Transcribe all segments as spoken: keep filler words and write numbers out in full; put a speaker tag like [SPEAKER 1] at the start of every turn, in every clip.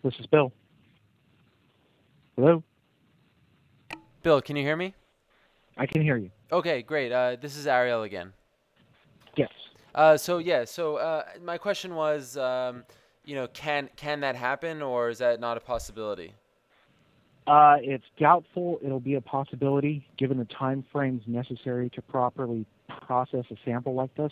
[SPEAKER 1] This is Bill. Hello?
[SPEAKER 2] Bill, can you hear me?
[SPEAKER 1] I can hear you.
[SPEAKER 2] Okay, great. Uh, this is Ariel again.
[SPEAKER 1] Yes.
[SPEAKER 2] Uh, so yeah, so uh, my question was, um, you know, can can that happen, or is that not a possibility?
[SPEAKER 1] Uh, it's doubtful it'll be a possibility given the time frames necessary to properly process a sample like this.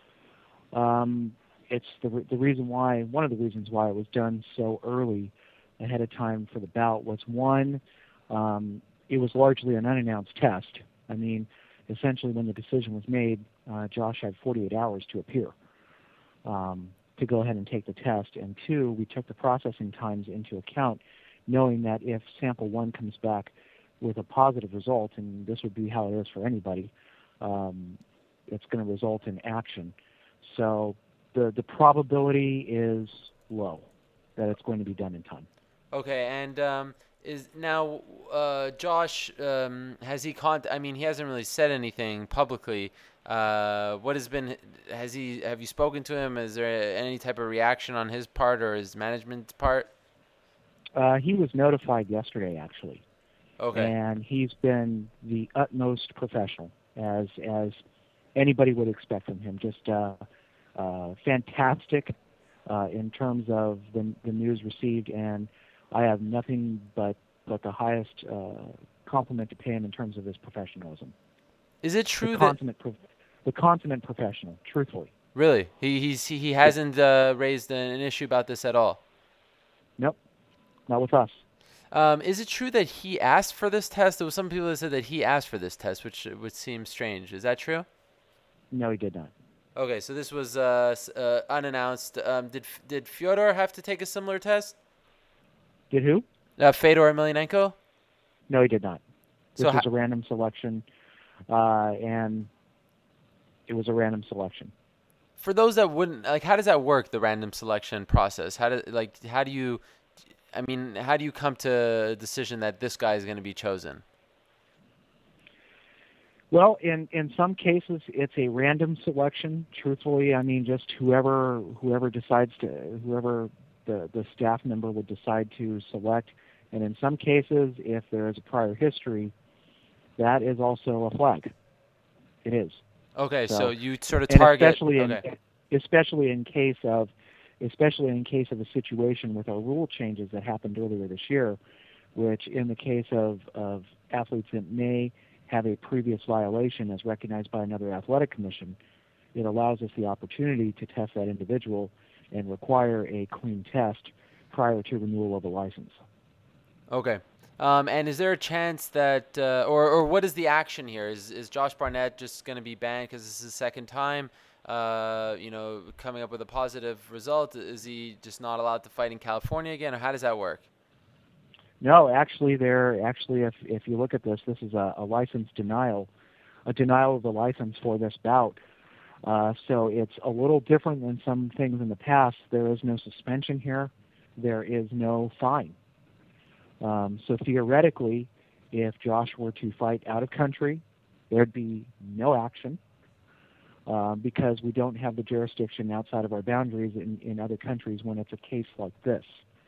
[SPEAKER 1] Um, it's the, re- the reason why, one of the reasons why it was done so early ahead of time for the bout was one, um, it was largely an unannounced test. I mean, essentially when the decision was made, uh, Josh had forty-eight hours to appear. Um, to go ahead and take the test. And two, we took the processing times into account, knowing that if sample one comes back with a positive result, and this would be how it is for anybody, um, it's going to result in action. So the, the probability is low that it's going to be done in time.
[SPEAKER 2] Okay, and um, is now uh, Josh um, has he con? I mean, he hasn't really said anything publicly. Uh, what has been? Has he? Have you spoken to him? Is there any type of reaction on his part or his management's part?
[SPEAKER 1] Uh, he was notified yesterday, actually,
[SPEAKER 2] Okay.
[SPEAKER 1] and he's been the utmost professional, as as anybody would expect from him. Just uh, uh, fantastic uh, in terms of the, the news received, and I have nothing but but the highest uh, compliment to pay him in terms of his professionalism.
[SPEAKER 2] Is it
[SPEAKER 1] The
[SPEAKER 2] true that
[SPEAKER 1] consummate, pro- the consummate professional, truthfully.
[SPEAKER 2] really he he's he
[SPEAKER 1] Yeah.
[SPEAKER 2] hasn't uh, raised an, an issue about this at all?
[SPEAKER 1] Nope, not with us.
[SPEAKER 2] Um, is it true that he asked for this test? There was some people that said that he asked for this test, which would seem strange. Is that true?
[SPEAKER 1] No, he did not.
[SPEAKER 2] Okay, so this was uh, s- uh, unannounced. Um, did did Fyodor have to take a similar test?
[SPEAKER 1] Did who?
[SPEAKER 2] Uh, Fedor Emelianenko.
[SPEAKER 1] No, he did not.
[SPEAKER 2] So
[SPEAKER 1] This
[SPEAKER 2] ho-
[SPEAKER 1] was a random selection, uh, and it was a random selection.
[SPEAKER 2] for those that wouldn't like, how does that work? The random selection process. How do like how do you? I mean, how do you come to a decision that this guy is going to be chosen?
[SPEAKER 1] Well, in, in some cases, it's a random selection. Truthfully, I mean, just whoever whoever decides to whoever the, the staff member would decide to select. And in some cases, if there is a prior history, that is also a flag. It is.
[SPEAKER 2] Okay, so
[SPEAKER 1] So,
[SPEAKER 2] you sort of
[SPEAKER 1] and
[SPEAKER 2] target.
[SPEAKER 1] especially in
[SPEAKER 2] Okay.
[SPEAKER 1] especially in case of especially in case of a situation with our rule changes that happened earlier this year, which in the case of, of athletes that may have a previous violation as recognized by another athletic commission, it allows us the opportunity to test that individual and require a clean test prior to renewal of a license.
[SPEAKER 2] Okay. Um, and is there a chance that, uh, or or what is the action here? Is is Josh Barnett just going to be banned because this is his second time? Uh, you know, coming up with a positive result. Is he just not allowed to fight in California again, or how does that work?
[SPEAKER 1] No, actually, there actually, if if you look at this, this is a, a license denial, a denial of the license for this bout. Uh, so it's a little different than some things in the past. There is no suspension here. There is no fine. Um, so theoretically, if Josh were to fight out of country, there'd be no action uh, because we don't have the jurisdiction outside of our boundaries in, in other countries when it's a case like this.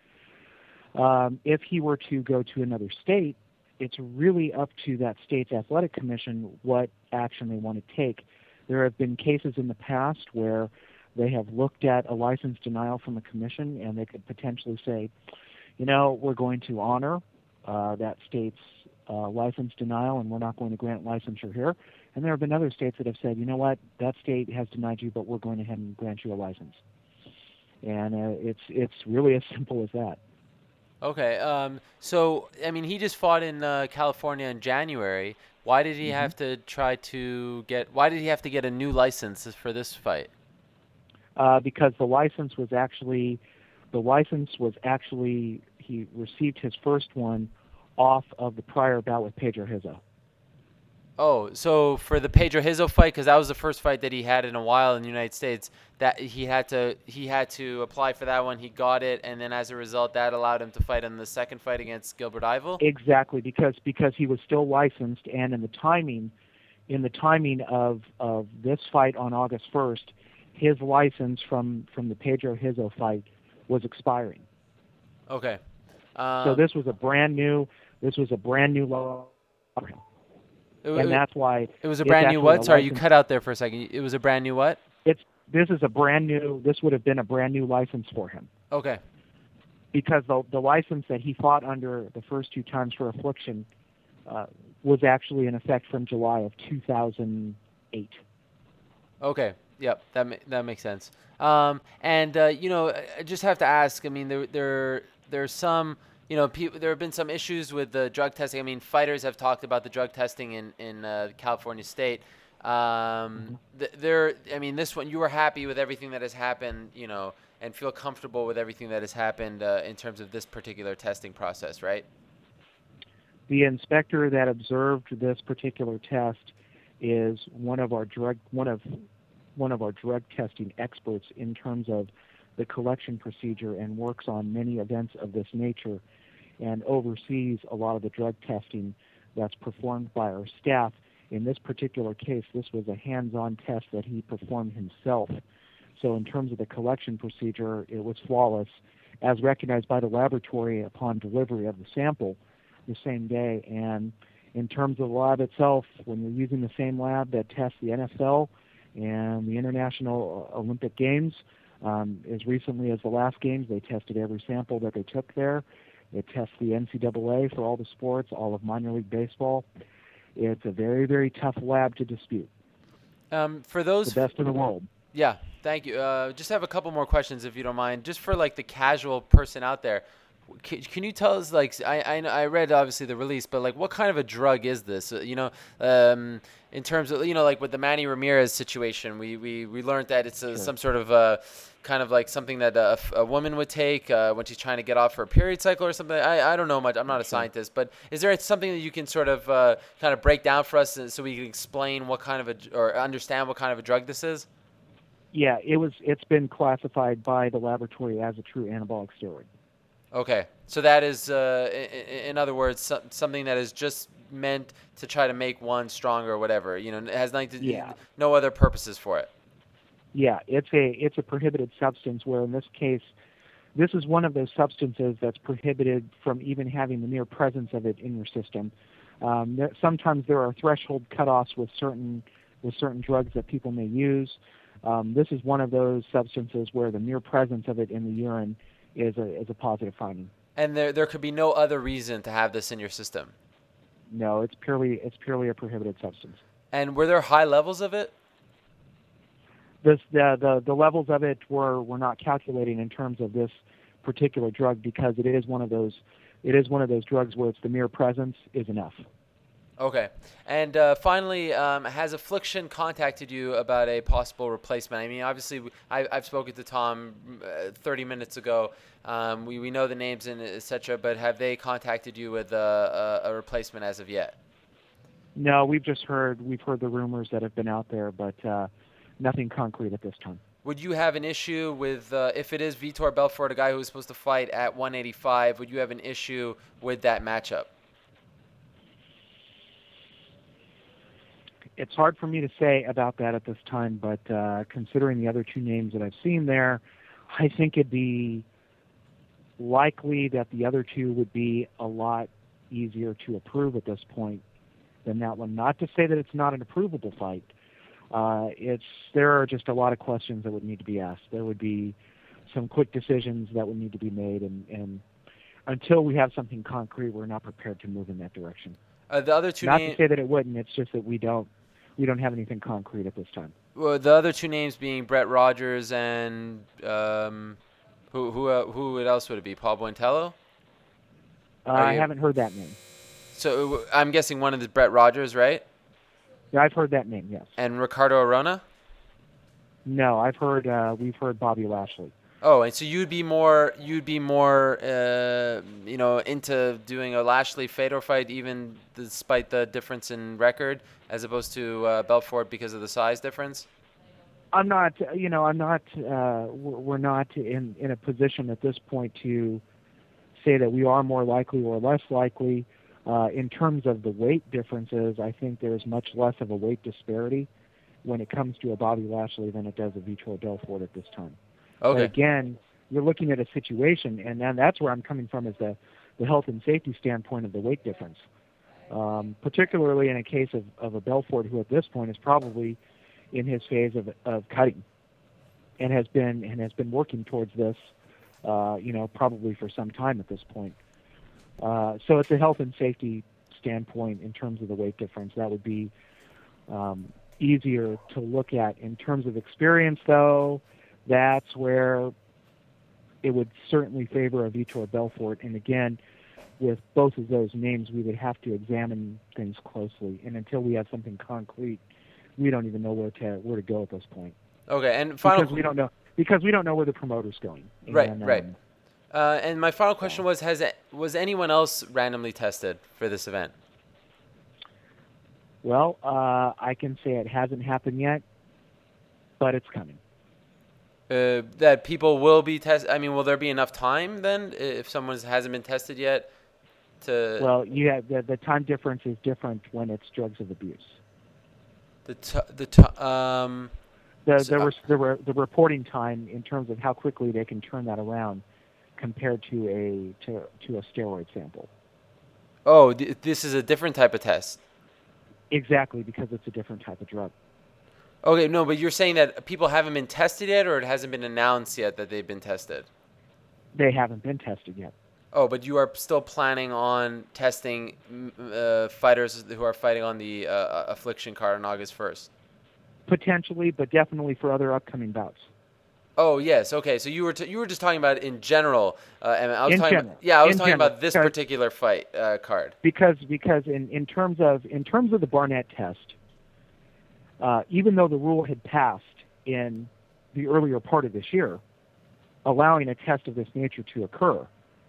[SPEAKER 1] Um, if he were to go to another state, it's really up to that state's athletic commission what action they want to take. There have been cases in the past where they have looked at a license denial from a commission and they could potentially say, you know, we're going to honor uh, that state's uh, license denial and we're not going to grant licensure here. And there have been other states that have said, you know what, that state has denied you, but we're going ahead and grant you a license. And uh, it's it's really as simple as that.
[SPEAKER 2] Okay. Um. So I mean, he just fought in uh, California in January. Why did he
[SPEAKER 1] hmm
[SPEAKER 2] have to try to get? Why did he have to get a new license for this fight?
[SPEAKER 1] Uh, because the license was actually, the license was actually, he received his first one off of the prior bout with Pedro Hizo.
[SPEAKER 2] Oh, so for the Pedro Hizo fight, because that was the first fight that he had in a while in the United States, that he had to he had to apply for that one. He got it, and then as a result, that allowed him to fight in the second fight against Gilbert Yvel.
[SPEAKER 1] Exactly, because because he was still licensed, and in the timing, in the timing of of this fight on August first, his license from from the Pedro Hizo fight was expiring.
[SPEAKER 2] Okay.
[SPEAKER 1] So
[SPEAKER 2] Um,
[SPEAKER 1] this was a brand new this was a brand new law,
[SPEAKER 2] it,
[SPEAKER 1] and
[SPEAKER 2] it,
[SPEAKER 1] that's why
[SPEAKER 2] it was a
[SPEAKER 1] it's
[SPEAKER 2] brand new
[SPEAKER 1] actually a
[SPEAKER 2] what? Sorry, you
[SPEAKER 1] license.
[SPEAKER 2] cut out there for a second. It was a brand new what?
[SPEAKER 1] It's this is a brand new. This would have been a brand new license for him
[SPEAKER 2] Okay.
[SPEAKER 1] because the the license that he fought under the first two times for affliction uh, was actually in effect from July of two thousand eight.
[SPEAKER 2] Okay. Yep. That ma- that makes sense. Um, and uh, you know, I I just have to ask. I mean, there there there's some. You know, pe- there have been some issues with the drug testing. I mean, fighters have talked about the drug testing in in uh, California State. Um,
[SPEAKER 1] Mhm.
[SPEAKER 2] th- there. I mean, this one you were happy with everything that has happened. You know, and feel comfortable with everything that has happened uh, in terms of this particular testing process, right?
[SPEAKER 1] The inspector that observed this particular test is one of our drug one of one of our drug testing experts in terms of the collection procedure and works on many events of this nature and oversees a lot of the drug testing that's performed by our staff. In this particular case, this was a hands-on test that he performed himself. So in terms of the collection procedure, it was flawless, as recognized by the laboratory upon delivery of the sample the same day. And in terms of the lab itself, when you're using the same lab that tests the N F L and the International Olympic Games, um, as recently as the last games, they tested every sample that they took there. It tests the N C double A for all the sports, all of minor league baseball. It's a very, very tough lab to dispute.
[SPEAKER 2] Um, for
[SPEAKER 1] The
[SPEAKER 2] those
[SPEAKER 1] best in the world.
[SPEAKER 2] Yeah, thank you. Uh, just have a couple more questions if you don't mind. Just for like the casual person out there, can, can you tell us like I, I I read obviously the release, but like what kind of a drug is this? Uh, you know, um, in terms of you know like with the Manny Ramirez situation, we we, we learned that it's a,
[SPEAKER 1] Sure.
[SPEAKER 2] some sort of uh, kind of like something that a, a woman would take uh, when she's trying to get off her period cycle or something. I, I don't know much. I'm not a
[SPEAKER 1] Sure.
[SPEAKER 2] scientist, but is there something that you can sort of uh, kind of break down for us so we can explain what kind of a or understand what kind of a drug this is?
[SPEAKER 1] Yeah, it was. It's been classified by the laboratory as a true anabolic steroid.
[SPEAKER 2] Okay, so that is, uh, in, in other words, so, something that is just meant to try to make one stronger or whatever. You know, it has nothing to,
[SPEAKER 1] Yeah,
[SPEAKER 2] no other purposes for it.
[SPEAKER 1] yeah. It's a it's a prohibited substance. Where in this case, this is one of those substances that's prohibited from even having the mere presence of it in your system. Um, there, sometimes there are threshold cutoffs with certain with certain drugs that people may use. Um, this is one of those substances where the mere presence of it in the urine is a is a positive finding.
[SPEAKER 2] And there, there could be no other reason to have this in your system.
[SPEAKER 1] No, it's purely it's purely a prohibited substance.
[SPEAKER 2] And were there high levels of it?
[SPEAKER 1] This the the, the levels of it were were not calculating in terms of this particular drug because it is one of those it is one of those drugs where it's the mere presence is enough.
[SPEAKER 2] Okay. And uh, finally, um, has Affliction contacted you about a possible replacement? I mean, obviously, I, I've spoken to Tom uh, thirty minutes ago. Um, we, we know the names and et cetera, but have they contacted you with a, a, a replacement as of yet?
[SPEAKER 1] No, we've just heard we've heard the rumors that have been out there, but uh, nothing concrete at this time.
[SPEAKER 2] Would you have an issue with, uh, if it is Vitor Belfort, a guy who was supposed to fight at one eighty-five, would you have an issue with that matchup?
[SPEAKER 1] It's hard for me to say about that at this time, but uh, considering the other two names that I've seen there, I think it'd be likely that the other two would be a lot easier to approve at this point than that one. Not to say that it's not an approvable fight. Uh, it's there are just a lot of questions that would need to be asked. There would be some quick decisions that would need to be made, and, and until we have something concrete, we're not prepared to move in that direction.
[SPEAKER 2] Uh, the other two
[SPEAKER 1] Not
[SPEAKER 2] names.
[SPEAKER 1] to say that it wouldn't. It's just that we don't we don't have anything concrete at this time.
[SPEAKER 2] Well, the other two names being Brett Rogers and um, who who uh, who else would it be? Paul Buentello?
[SPEAKER 1] Uh,
[SPEAKER 2] Are
[SPEAKER 1] I
[SPEAKER 2] you?
[SPEAKER 1] haven't heard that name.
[SPEAKER 2] So uh, I'm guessing one of the Brett Rogers, right?
[SPEAKER 1] Yeah, I've heard that name. Yes.
[SPEAKER 2] And Ricardo Arona.
[SPEAKER 1] No, I've heard. Uh, we've heard Bobby Lashley.
[SPEAKER 2] Oh, and so you'd be more you'd be more uh, you know into doing a Lashley Fedor fight, even despite the difference in record, as opposed to uh, Belfort because of the size difference.
[SPEAKER 1] I'm not. You know, I'm not. Uh, we're we're not in in a position at this point to say that we are more likely or less likely. Uh, in terms of the weight differences, I think there's much less of a weight disparity when it comes to a Bobby Lashley than it does a Vitor Belfort at this time. But
[SPEAKER 2] Okay.
[SPEAKER 1] again, you're looking at a situation, and then that's where I'm coming from, is the the health and safety standpoint of the weight difference. Um, particularly in a case of, of a Belfort who at this point is probably in his phase of, of cutting, and has been and has been working towards this, uh, you know, probably for some time at this point. Uh, so it's a health and safety standpoint in terms of the weight difference. That would be um, easier to look at. In terms of experience, though, that's where it would certainly favor a Vitor Belfort. And again, with both of those names, we would have to examine things closely. And until we have something concrete, we don't even know where to where to go at this point.
[SPEAKER 2] Okay, and final
[SPEAKER 1] because we don't know because we don't know where the promoter's going.
[SPEAKER 2] Right,
[SPEAKER 1] and,
[SPEAKER 2] right.
[SPEAKER 1] Um,
[SPEAKER 2] uh, and my final question was: Has was anyone else randomly tested for this event?
[SPEAKER 1] Well, uh, I can say it hasn't happened yet, but it's coming.
[SPEAKER 2] Uh, that people will be tested. I mean, will there be enough time then if someone hasn't been tested yet? To
[SPEAKER 1] well, you have the the time difference is different when it's drugs of abuse.
[SPEAKER 2] The t- the t- um.
[SPEAKER 1] The
[SPEAKER 2] so,
[SPEAKER 1] the, re- the, re- the reporting time in terms of how quickly they can turn that around compared to a to to a steroid sample.
[SPEAKER 2] Oh, th- this is a different type of test.
[SPEAKER 1] Exactly, because it's a different type of drug.
[SPEAKER 2] Okay, no, but you're saying that people haven't been tested yet, or it hasn't been announced yet that they've been tested?
[SPEAKER 1] They haven't been tested yet.
[SPEAKER 2] Oh, but you are still planning on testing uh, fighters who are fighting on the uh, Affliction card on August first?
[SPEAKER 1] Potentially, but definitely for other upcoming bouts.
[SPEAKER 2] Oh yes, okay. So you were t- you were just talking about in general, uh, and I was
[SPEAKER 1] in
[SPEAKER 2] talking
[SPEAKER 1] general.
[SPEAKER 2] About, yeah, I was
[SPEAKER 1] in
[SPEAKER 2] talking
[SPEAKER 1] general,
[SPEAKER 2] about this
[SPEAKER 1] because,
[SPEAKER 2] particular fight uh, card.
[SPEAKER 1] Because because in, in terms of in terms of the Barnett test, uh, even though the rule had passed in the earlier part of this year, allowing a test of this nature to occur,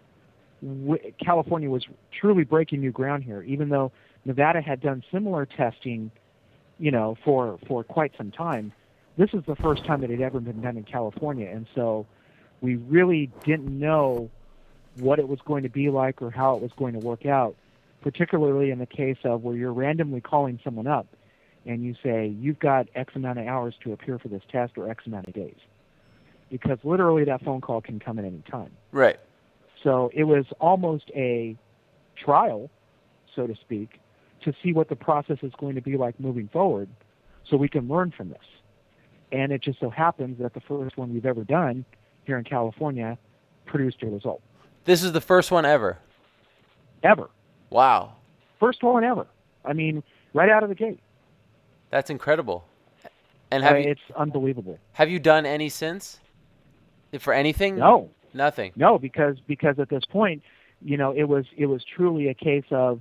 [SPEAKER 1] w- California was truly breaking new ground here. Even though Nevada had done similar testing, you know, for for quite some time, this is the first time that it had ever been done in California, and so we really didn't know what it was going to be like or how it was going to work out, particularly in the case of where you're randomly calling someone up and you say, you've got X amount of hours to appear for this test or X amount of days. Because literally that phone call can come at any time.
[SPEAKER 2] Right.
[SPEAKER 1] So it was almost a trial, so to speak, to see what the process is going to be like moving forward so we can learn from this. And it just so happens that the first one we've ever done here in California produced a result.
[SPEAKER 2] This is the first one ever?
[SPEAKER 1] Ever.
[SPEAKER 2] Wow.
[SPEAKER 1] First one ever. I mean, right out of the gate.
[SPEAKER 2] That's incredible. And have
[SPEAKER 1] uh,
[SPEAKER 2] you,
[SPEAKER 1] it's unbelievable.
[SPEAKER 2] Have you done any since? For anything?
[SPEAKER 1] No.
[SPEAKER 2] Nothing.
[SPEAKER 1] No, because because at this point, you know, it was it was truly a case of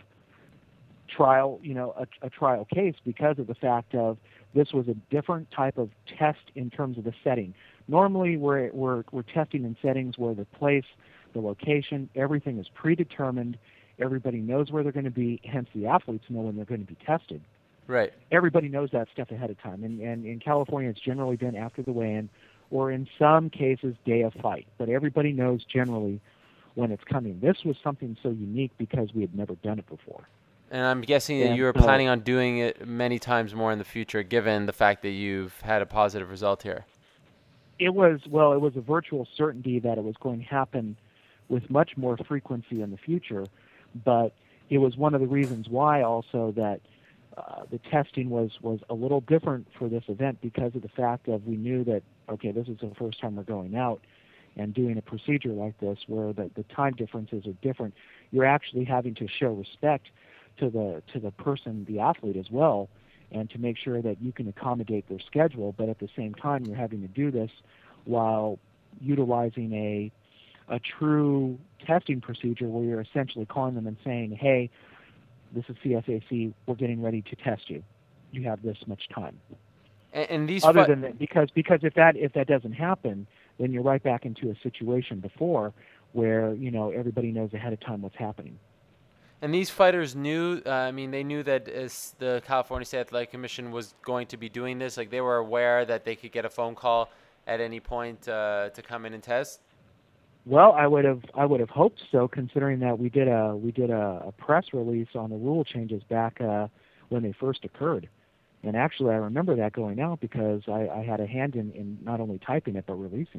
[SPEAKER 1] trial, you know, a, a trial case because of the fact of this was a different type of test in terms of the setting. Normally, we're we're we're testing in settings where the place, the location, everything is predetermined. Everybody knows where they're going to be. Hence, the athletes know when they're going to be tested.
[SPEAKER 2] Right.
[SPEAKER 1] Everybody knows that stuff ahead of time. And, and in California, it's generally been after the weigh-in, or in some cases, day of fight. But everybody knows generally when it's coming. This was something so unique because we had never done it before.
[SPEAKER 2] And I'm guessing that
[SPEAKER 1] and
[SPEAKER 2] you were
[SPEAKER 1] so,
[SPEAKER 2] planning on doing it many times more in the future, given the fact that you've had a positive result here.
[SPEAKER 1] It was, well, it was a virtual certainty that it was going to happen with much more frequency in the future. But it was one of the reasons why also that uh, the testing was, was a little different for this event because of the fact of we knew that, okay, this is the first time we're going out and doing a procedure like this where the, the time differences are different. You're actually having to show respect to the to the person, the athlete as well, and to make sure that you can accommodate their schedule, but at the same time you're having to do this while utilizing a a true testing procedure where you're essentially calling them and saying, hey, this is C S A C, we're getting ready to test you. You have this much time.
[SPEAKER 2] And, and these
[SPEAKER 1] Other
[SPEAKER 2] fi-
[SPEAKER 1] than that, because because if that if that doesn't happen, then you're right back into a situation before where, you know, everybody knows ahead of time what's happening.
[SPEAKER 2] And these fighters knew, uh, I mean, they knew that as the California State Athletic Commission was going to be doing this. Like, they were aware that they could get a phone call at any point uh, to come in and test?
[SPEAKER 1] Well, I would have I would have hoped so, considering that we did a we did a, a press release on the rule changes back uh, when they first occurred, and actually I remember that going out because I, I had a hand in, in not only typing it but releasing it.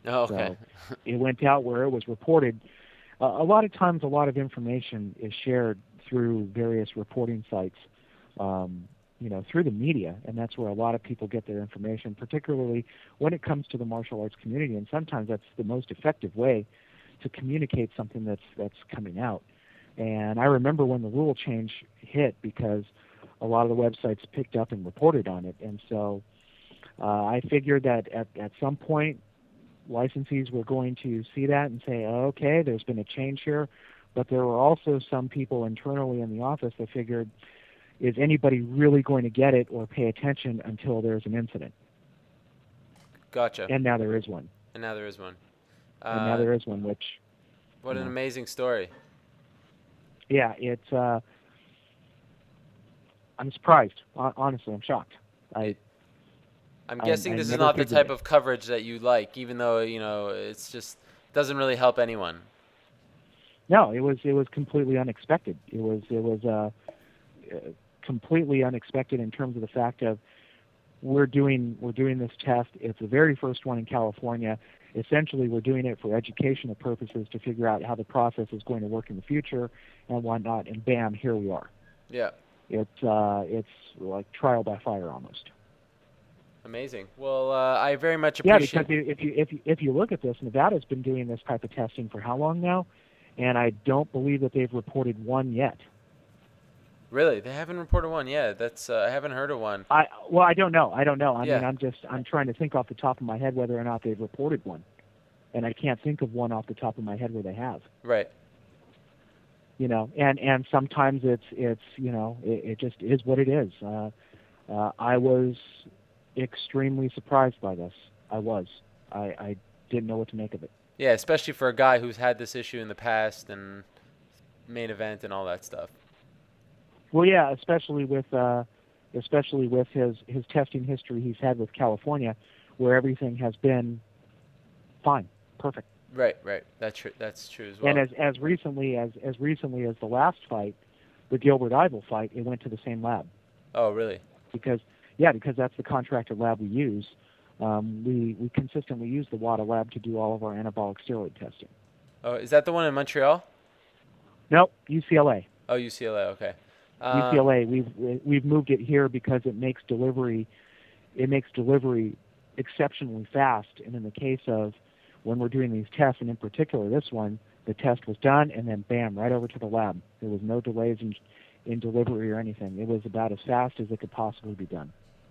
[SPEAKER 2] Oh, okay.
[SPEAKER 1] So it went out where it was reported. Uh, a lot of times, a lot of information is shared through various reporting sites, um, you know, through the media, and that's where a lot of people get their information, particularly when it comes to the martial arts community. And sometimes that's the most effective way to communicate something that's that's coming out. And I remember when the rule change hit, because a lot of the websites picked up and reported on it. And so uh, I figured that at, at some point, licensees were going to see that and say, oh, okay, there's been a change here. But there were also some people internally in the office that figured, is anybody really going to get it or pay attention until there's an incident?
[SPEAKER 2] Gotcha.
[SPEAKER 1] And now there is one.
[SPEAKER 2] And now there is one. Uh,
[SPEAKER 1] and now there is one, which...
[SPEAKER 2] What an
[SPEAKER 1] know.
[SPEAKER 2] amazing story.
[SPEAKER 1] Yeah, it's... Uh, I'm surprised. Honestly, I'm shocked. I...
[SPEAKER 2] I'm guessing
[SPEAKER 1] I,
[SPEAKER 2] this
[SPEAKER 1] I
[SPEAKER 2] is not the type
[SPEAKER 1] it.
[SPEAKER 2] of coverage that you like, even though, you know, it's just doesn't really help anyone.
[SPEAKER 1] No, it was it was completely unexpected. It was it was uh, completely unexpected in terms of the fact of we're doing we're doing this test. It's the very first one in California. Essentially, we're doing it for educational purposes to figure out how the process is going to work in the future and whatnot. And bam, here we are.
[SPEAKER 2] Yeah.
[SPEAKER 1] It's uh, it's like trial by fire almost.
[SPEAKER 2] Amazing. Well, uh, I very much appreciate.
[SPEAKER 1] Yeah, because if you if you if you look at this, Nevada's been doing this type of testing for how long now? And I don't believe that they've reported one yet.
[SPEAKER 2] Really, they haven't reported one yet. That's uh, I haven't heard of one.
[SPEAKER 1] I well, I don't know. I don't know. I
[SPEAKER 2] yeah.
[SPEAKER 1] mean, I'm just I'm trying to think off the top of my head whether or not they've reported one, and I can't think of one off the top of my head where they have.
[SPEAKER 2] Right.
[SPEAKER 1] You know, and and sometimes it's it's you know it, it just is what it is. Uh, uh, I was extremely surprised by this. I was. I, I didn't know what to make of it.
[SPEAKER 2] Yeah, especially for a guy who's had this issue in the past and main event and all that stuff.
[SPEAKER 1] Well, yeah, especially with uh, especially with his, his testing history he's had with California, where everything has been fine, perfect.
[SPEAKER 2] Right, right. That's true. That's true as well.
[SPEAKER 1] And as as recently as as recently as the last fight, the Gilbert Ivel fight, it went to the same lab.
[SPEAKER 2] Oh, really?
[SPEAKER 1] Because yeah, because that's the contracted lab we use. Um, we we consistently use the WADA lab to do all of our anabolic steroid testing.
[SPEAKER 2] Oh, is that the one in Montreal?
[SPEAKER 1] Nope, U C L A.
[SPEAKER 2] Oh, U C L A. Okay. Um,
[SPEAKER 1] U C L A. We've we've moved it here because it makes delivery, it makes delivery exceptionally fast. And in the case of when we're doing these tests, and in particular this one, the test was done and then bam, right over to the lab. There was no delays in in delivery or anything. It was about as fast as it could possibly be done.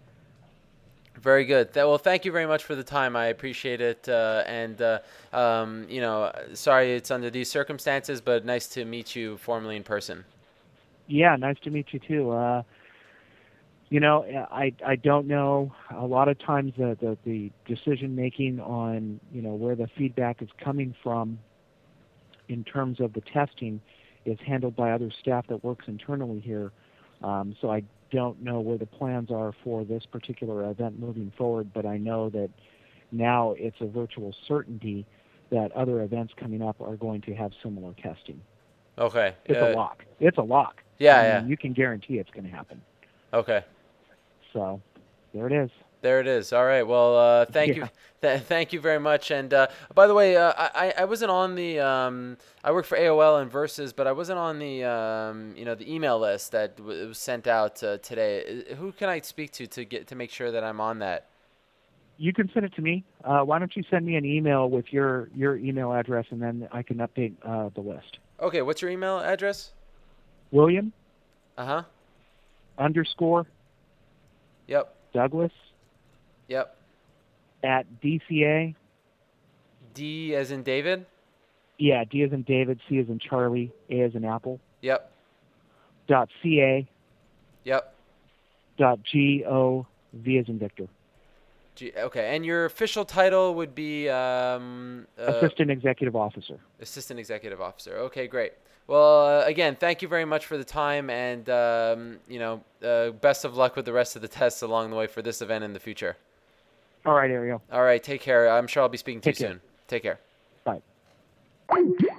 [SPEAKER 2] Very good. Well, thank you very much for the time. I appreciate it. Uh, and, uh, um, you know, sorry it's under these circumstances, but nice to meet you formally in person.
[SPEAKER 1] Yeah, nice to meet you too. Uh, you know, I, I don't know. A lot of times the, the, the decision making on, you know, where the feedback is coming from in terms of the testing is handled by other staff that works internally here. Um, so I don't know where the plans are for this particular event moving forward, but I know that now it's a virtual certainty that other events coming up are going to have similar testing.
[SPEAKER 2] Okay.
[SPEAKER 1] It's
[SPEAKER 2] uh,
[SPEAKER 1] a lock. It's a lock.
[SPEAKER 2] Yeah,
[SPEAKER 1] I mean,
[SPEAKER 2] yeah.
[SPEAKER 1] You can guarantee it's going to happen.
[SPEAKER 2] Okay.
[SPEAKER 1] So there it is.
[SPEAKER 2] There it is. All right. Well, uh, thank
[SPEAKER 1] yeah.
[SPEAKER 2] you, Th- thank you very much. And uh, by the way, uh, I I wasn't on the um, I work for A O L and Versus, but I wasn't on the um, you know the email list that w- was sent out uh, today. Who can I speak to to get to make sure that I'm on that?
[SPEAKER 1] You can send it to me. Uh, why don't you send me an email with your your email address, and then I can update uh, the list.
[SPEAKER 2] Okay. What's your email address?
[SPEAKER 1] William.
[SPEAKER 2] Uh huh.
[SPEAKER 1] Underscore.
[SPEAKER 2] Yep.
[SPEAKER 1] Douglas.
[SPEAKER 2] Yep.
[SPEAKER 1] At D C A.
[SPEAKER 2] D as in David?
[SPEAKER 1] Yeah, D as in David, C as in Charlie, A as in Apple.
[SPEAKER 2] Yep.
[SPEAKER 1] Dot C A.
[SPEAKER 2] Yep.
[SPEAKER 1] Dot G O V as in Victor.
[SPEAKER 2] G- okay, and your official title would be um, uh,
[SPEAKER 1] Assistant Executive Officer.
[SPEAKER 2] Assistant Executive Officer. Okay, great. Well, uh, again, thank you very much for the time, and um, you know, uh, best of luck with the rest of the tests along the way for this event in the future.
[SPEAKER 1] All right, Ariel.
[SPEAKER 2] All right, take care. I'm sure I'll be speaking to
[SPEAKER 1] Take
[SPEAKER 2] you
[SPEAKER 1] care.
[SPEAKER 2] soon. Take care.
[SPEAKER 1] Bye.